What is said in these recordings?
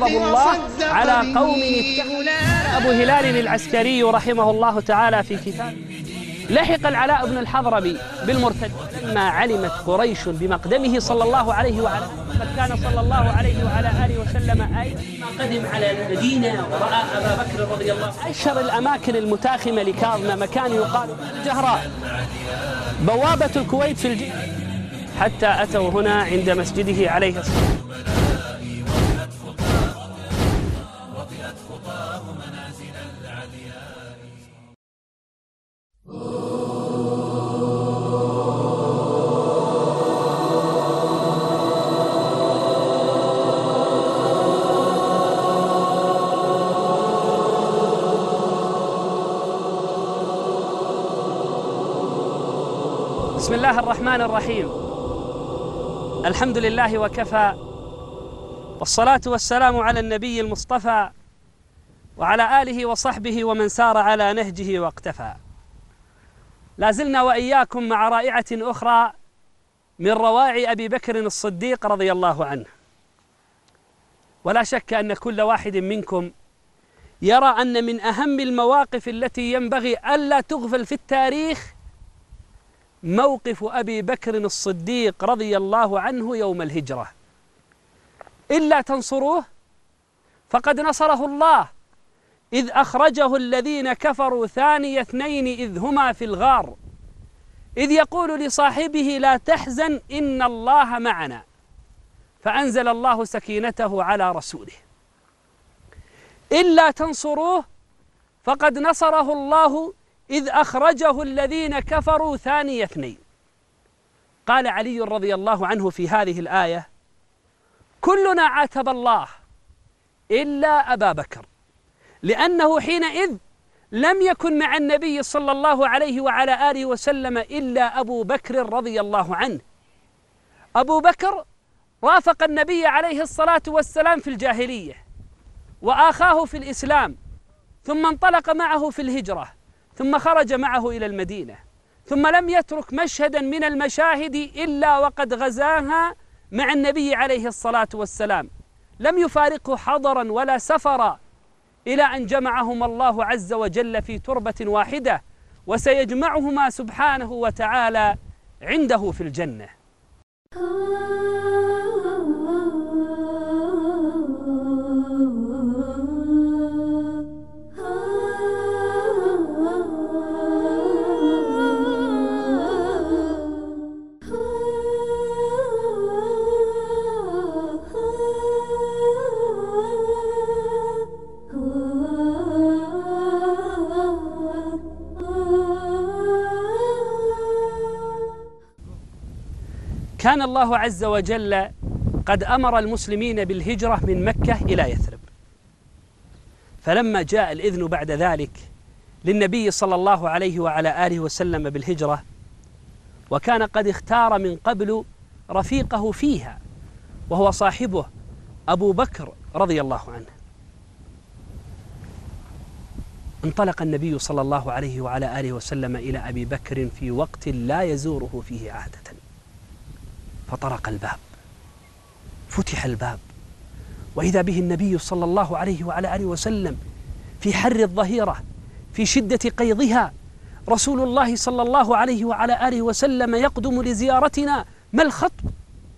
غضب الله على قوم اتخذوا. أبو هلال العسكري رحمه الله تعالى في كتاب: لحق العلاء بن الحضرمي بالمرتد لما علمت قريش بمقدمه صلى الله عليه وعلى قد كان صلى الله عليه وعلى آله وسلم ما قدم على المدينة ورأى أبا بكر رضي الله عنه. أشهر الأماكن المتاخمة لكاظمة مكان يقال الجهراء، بوابة الكويت في الجيش، حتى أتوا هنا عند مسجده عليه الصلاة والسلام. بسم الله الرحمن الرحيم. الحمد لله وكفى، والصلاة والسلام على النبي المصطفى وعلى آله وصحبه ومن سار على نهجه واقتفى. لازلنا وإياكم مع رائعة أخرى من روائع أبي بكر الصديق رضي الله عنه. ولا شك أن كل واحد منكم يرى أن من أهم المواقف التي ينبغي ألا تغفل في التاريخ موقف أبي بكر الصديق رضي الله عنه يوم الهجرة. إلا تنصروه فقد نصره الله، إذ أخرجه الذين كفروا ثاني اثنين إذ هما في الغار، إذ يقول لصاحبه لا تحزن إن الله معنا، فأنزل الله سكينته على رسوله. إلا تنصروه فقد نصره الله إذ أخرجه الذين كفروا ثاني اثنين. قال علي رضي الله عنه في هذه الآية: كلنا عاتب الله إلا أبا بكر، لأنه حينئذ لم يكن مع النبي صلى الله عليه وعلى آله وسلم إلا أبو بكر رضي الله عنه. أبو بكر رافق النبي عليه الصلاة والسلام في الجاهلية، وآخاه في الإسلام، ثم انطلق معه في الهجرة، ثم خرج معه إلى المدينة، ثم لم يترك مشهدا من المشاهد إلا وقد غزاها مع النبي عليه الصلاة والسلام، لم يفارقه حضرا ولا سفرا، إلى أن جمعهما الله عز وجل في تربة واحدة، وسيجمعهما سبحانه وتعالى عنده في الجنة. كان الله عز وجل قد أمر المسلمين بالهجرة من مكة إلى يثرب، فلما جاء الإذن بعد ذلك للنبي صلى الله عليه وعلى آله وسلم بالهجرة، وكان قد اختار من قبل رفيقه فيها وهو صاحبه أبو بكر رضي الله عنه، انطلق النبي صلى الله عليه وعلى آله وسلم إلى أبي بكر في وقت لا يزوره فيه عادة، فطرق الباب، فتح الباب، وإذا به النبي صلى الله عليه وعلى آله وسلم في حر الظهيرة في شدة قيضها. رسول الله صلى الله عليه وعلى آله وسلم يقدم لزيارتنا، ما الخطب؟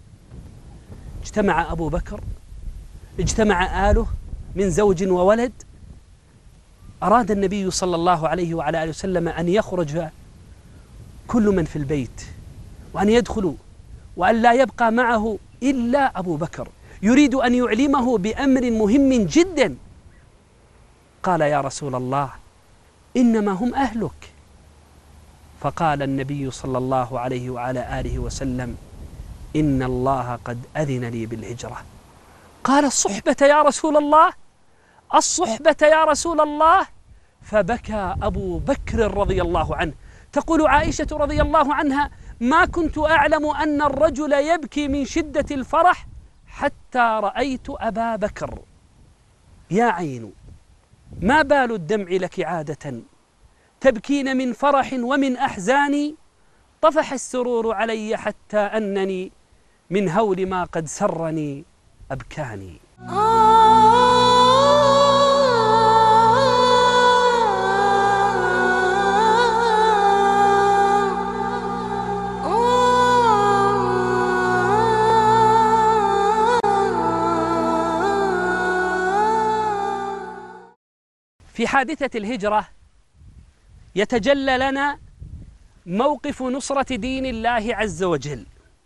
اجتمع أبو بكر، اجتمع آله من زوج وولد. أراد النبي صلى الله عليه وعلى آله وسلم أن يخرج كل من في البيت وأن يدخلوا، وأن لا يبقى معه إلا أبو بكر، يريد أن يعلمه بأمر مهم جدا. قال: يا رسول الله إنما هم أهلك. فقال النبي صلى الله عليه وعلى آله وسلم: إن الله قد أذن لي بالهجرة. قال: الصحبة يا رسول الله، الصحبة يا رسول الله. فبكى أبو بكر رضي الله عنه. تقول عائشة رضي الله عنها: ما كنت أعلم أن الرجل يبكي من شدة الفرح حتى رأيت أبا بكر. يا عين، ما بال الدمع لك عادة تبكين من فرح ومن أحزان، طفح السرور علي حتى أنني من هول ما قد سرني أبكاني. في حادثة الهجرة يتجلى لنا موقف نصرة دين الله عز وجل.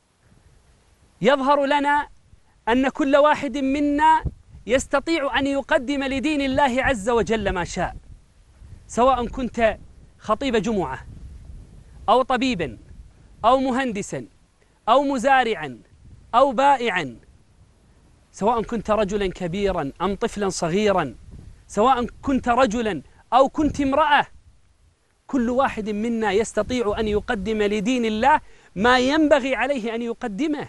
يظهر لنا أن كل واحد منا يستطيع أن يقدم لدين الله عز وجل ما شاء، سواء كنت خطيب جمعة أو طبيبا أو مهندسا أو مزارعا أو بائعا، سواء كنت رجلا كبيرا أم طفلا صغيرا، سواء كنت رجلا أو كنت امرأة، كل واحد منا يستطيع أن يقدم لدين الله ما ينبغي عليه أن يقدمه.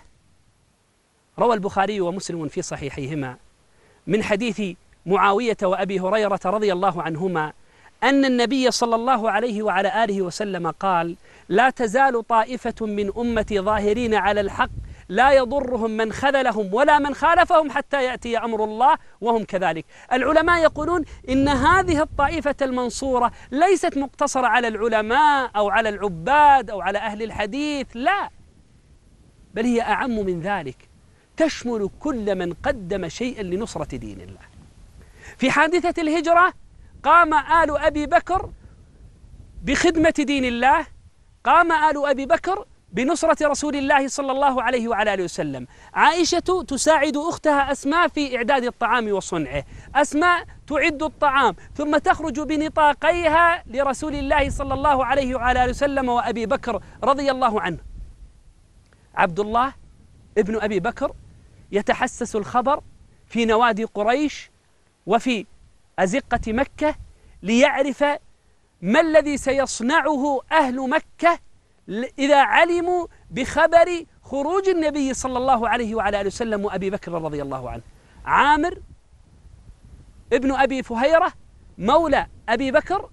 روى البخاري ومسلم في صحيحيهما من حديث معاوية وأبي هريرة رضي الله عنهما أن النبي صلى الله عليه وعلى آله وسلم قال: لا تزال طائفة من أمتي ظاهرين على الحق لا يضرهم من خذلهم ولا من خالفهم حتى يأتي أمر الله وهم كذلك. العلماء يقولون إن هذه الطائفة المنصورة ليست مقتصرة على العلماء أو على العباد أو على أهل الحديث، لا، بل هي أعم من ذلك، تشمل كل من قدم شيئا لنصرة دين الله. في حادثة الهجرة قام آل أبي بكر بخدمة دين الله، قام آل أبي بكر بنصرة رسول الله صلى الله عليه وعلى آله وسلم. عائشة تساعد أختها أسماء في إعداد الطعام وصنعه، أسماء تعد الطعام ثم تخرج بنطاقيها لرسول الله صلى الله عليه وعلى آله وسلم وأبي بكر رضي الله عنه. عبد الله ابن أبي بكر يتحسس الخبر في نوادي قريش وفي أزقة مكة ليعرف ما الذي سيصنعه أهل مكة إذا علموا بخبر خروج النبي صلى الله عليه وعلى آله وسلم وأبي بكر رضي الله عنه. عامر ابن أبي فهيرة مولى أبي بكر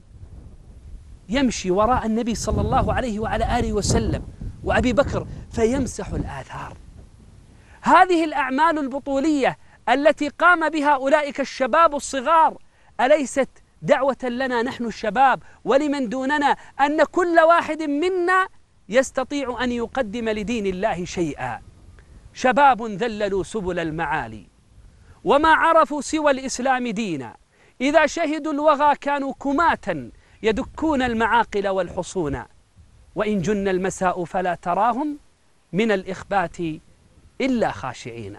يمشي وراء النبي صلى الله عليه وعلى آله وسلم وأبي بكر فيمسح الآثار. هذه الأعمال البطولية التي قام بها أولئك الشباب الصغار أليست دعوة لنا نحن الشباب ولمن دوننا أن كل واحد منا يستطيع أن يقدم لدين الله شيئا؟ شباب ذللوا سبل المعالي وما عرفوا سوى الإسلام دينا، إذا شهدوا الوغى كانوا كماتا يدكون المعاقل والحصون، وإن جن المساء فلا تراهم من الإخبات إلا خاشعين.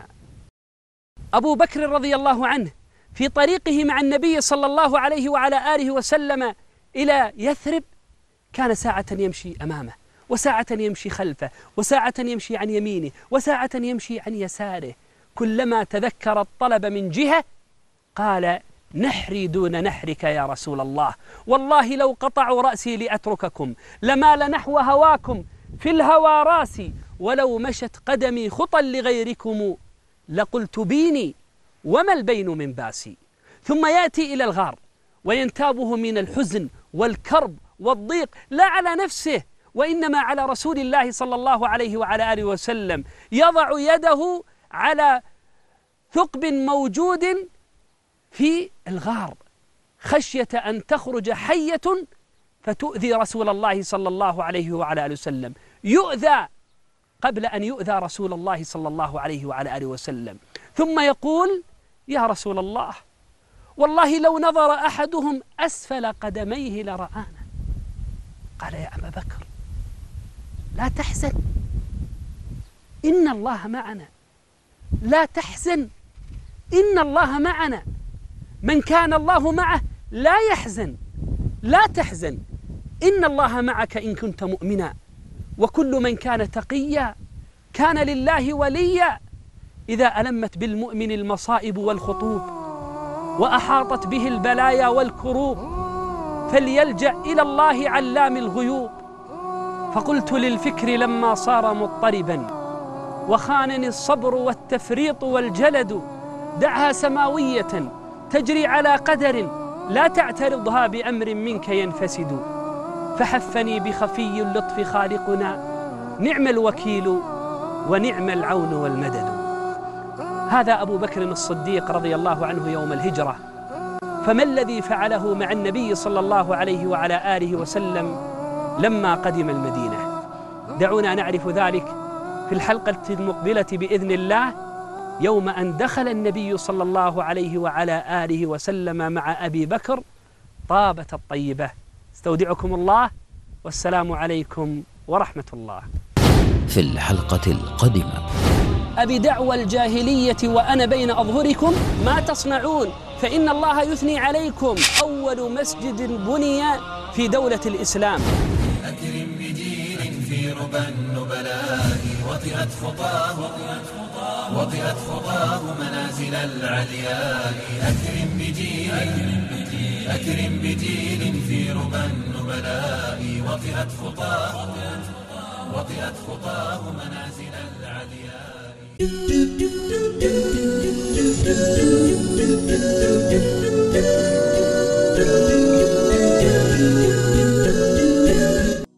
أبو بكر رضي الله عنه في طريقه مع النبي صلى الله عليه وعلى آله وسلم إلى يثرب كان ساعة يمشي أمامه وساعة يمشي خلفه وساعة يمشي عن يمينه وساعة يمشي عن يساره، كلما تذكر الطلب من جهة قال: نحري دون نحرك يا رسول الله، والله لو قطعوا رأسي لأترككم، لمال نحو هواكم في الهوى راسي، ولو مشت قدمي خطا لغيركم لقلت بيني وما البين من باسي. ثم يأتي إلى الغار وينتابه من الحزن والكرب والضيق لا على نفسه وإنما على رسول الله صلى الله عليه وعلى آله وسلم، يضع يده على ثقب موجود في الغار خشية أن تخرج حية فتؤذي رسول الله صلى الله عليه وعلى آله وسلم، يؤذى قبل أن يؤذى رسول الله صلى الله عليه وعلى آله وسلم، ثم يقول: يا رسول الله، والله لو نظر أحدهم أسفل قدميه لرآنا. قال: يا أبا بكر لا تحزن، إن الله معنا، لا تحزن، إن الله معنا، من كان الله معه لا يحزن، لا تحزن، إن الله معك إن كنت مؤمنا، وكل من كان تقيا كان لله وليا. إذا ألمت بالمؤمن المصائب والخطوب وأحاطت به البلايا والكروب فليلجأ إلى الله علام الغيوب. فقلت للفكر لما صار مضطربا وخانني الصبر والتفريط والجلد، دعها سماوية تجري على قدر لا تعترضها بأمر منك ينفسد. فحفني بخفي اللطف خالقنا، نعم الوكيل ونعم العون والمدد. هذا أبو بكر الصديق رضي الله عنه يوم الهجرة، فما الذي فعله مع النبي صلى الله عليه وعلى آله وسلم لما قدم المدينة؟ دعونا نعرف ذلك في الحلقة المقبلة بإذن الله، يوم أن دخل النبي صلى الله عليه وعلى آله وسلم مع أبي بكر طابة الطيبة. استودعكم الله، والسلام عليكم ورحمة الله. في الحلقة القادمة: أبي دعوى الجاهلية وأنا بين أظهركم ما تصنعون، فإن الله يثني عليكم أول مسجد بني في دولة الإسلام. أكرم بجيل في ربى النبلاء وطئت خطاه منازل العلياء. أكرم بجيل في ربى النبلاء وطئت خطاه منازل العلياء.